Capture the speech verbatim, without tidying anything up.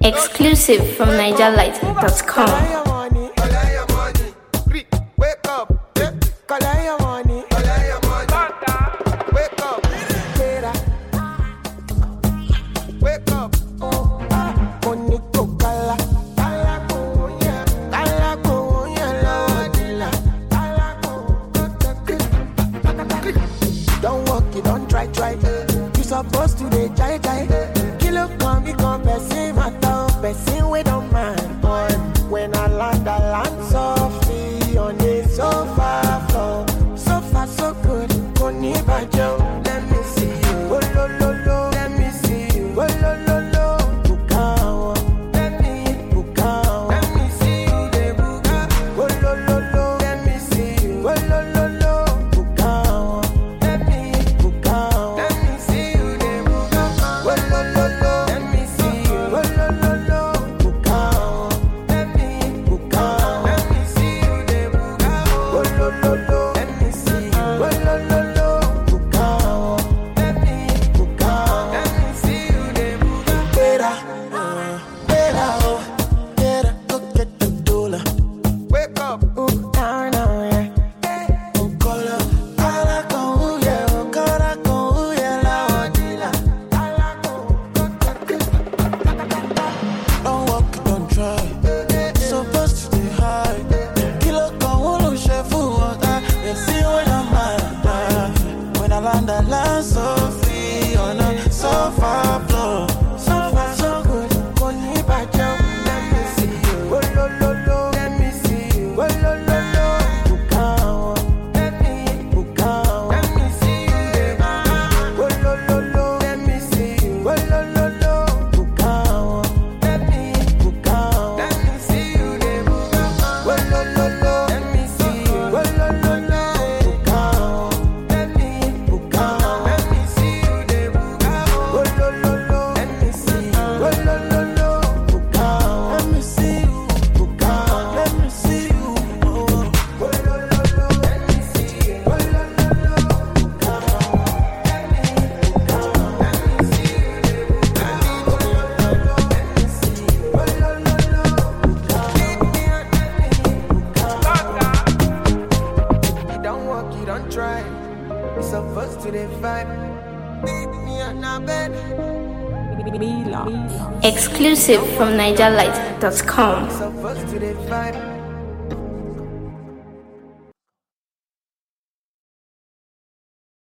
Exclusive from niger light dot com. Supposed to dey jai jai. Kilo come become person matter, person we don't mind. Boy, when I land, I land softly on the sofa floor. So far so good, koni bajo. Let me see you, oh lo lo lo. Let me see you, oh lo lo lo. Bukawa, let me bukawa. Let me see you, de buka. Oh lo lo lo. Let me see you, oh lo lo lo. Bukawa, let me bukawa. Let me see you. Exclusive from niger light dot com.